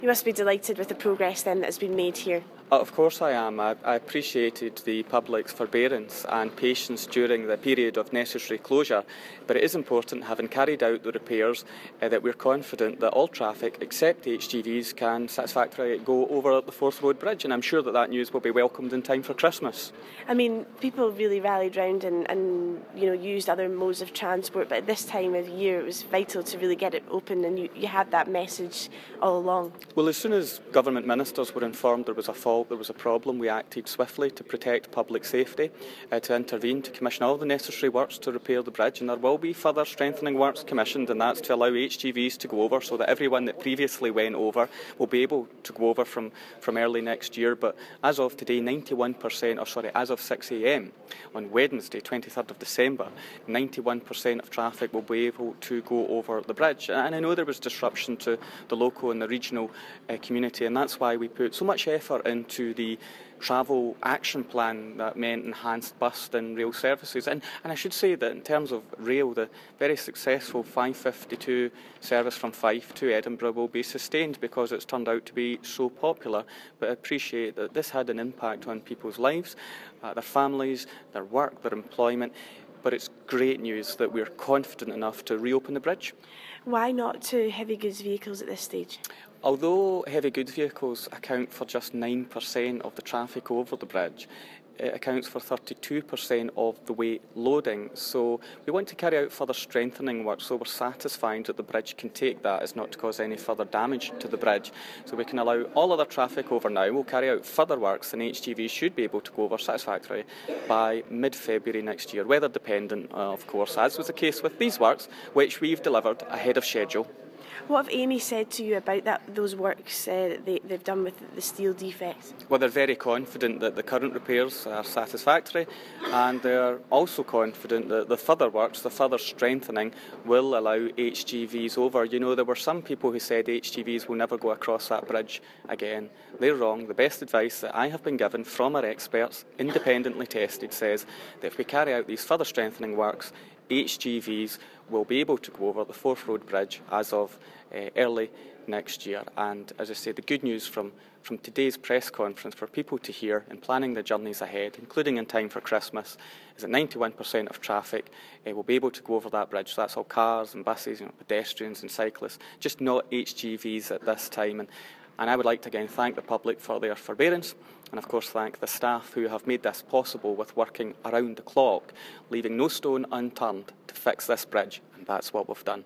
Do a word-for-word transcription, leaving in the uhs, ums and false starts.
You must be delighted with the progress then that has been made here. Uh, Of course I am. I, I appreciated the public's forbearance and patience during the period of necessary closure, but it is important, having carried out the repairs, uh, that we're confident that all traffic, except H G Vs, can satisfactorily go over the Forth Road Bridge, and I'm sure that that news will be welcomed in time for Christmas. I mean, people really rallied round and, and you know used other modes of transport, but at this time of year it was vital to really get it open, and you, you had that message all along. Well, as soon as government ministers were informed there was a fault, there was a problem, we acted swiftly to protect public safety, uh, to intervene, to commission all the necessary works to repair the bridge, and there will be further strengthening works commissioned, and that's to allow H G Vs to go over so that everyone that previously went over will be able to go over from, from early next year. But as of today, ninety-one percent, or sorry, as of six a m on Wednesday, twenty-third of December, ninety-one percent of traffic will be able to go over the bridge. And I know there was disruption to the local and the regional uh, community, and that's why we put so much effort into the travel action plan that meant enhanced bus and rail services. And, and I should say that in terms of rail, the very successful five fifty-two service from Fife to Edinburgh will be sustained because it's turned out to be so popular. But I appreciate that this had an impact on people's lives, uh, their families, their work, their employment. But it's great news that we're confident enough to reopen the bridge. Why not to heavy goods vehicles at this stage? Although heavy goods vehicles account for just nine percent of the traffic over the bridge, it accounts for thirty-two percent of the weight loading. So we want to carry out further strengthening work, so we're satisfied that the bridge can take that as not to cause any further damage to the bridge. So we can allow all other traffic over now. We'll carry out further works, and H G Vs should be able to go over satisfactorily by mid-February next year, weather dependent, uh, of course, as was the case with these works, which we've delivered ahead of schedule. What have Amy said to you about that those works uh, that they, they've done with the steel defects? Well, they're very confident that the current repairs are satisfactory, and they're also confident that the further works, the further strengthening, will allow H G Vs over. You know, there were some people who said H G Vs will never go across that bridge again. They're wrong. The best advice that I have been given from our experts, independently tested, says that if we carry out these further strengthening works, H G Vs will be able to go over the Forth Road Bridge as of uh, early next year. And as I say, the good news from, from today's press conference for people to hear in planning their journeys ahead, including in time for Christmas, is that ninety-one percent of traffic uh, will be able to go over that bridge. So that's all cars and buses, you know, pedestrians and cyclists, just not H G Vs at this time. And, and I would like to again thank the public for their forbearance, and of course thank the staff who have made this possible with working around the clock, leaving no stone unturned to fix this bridge, and that's what we've done.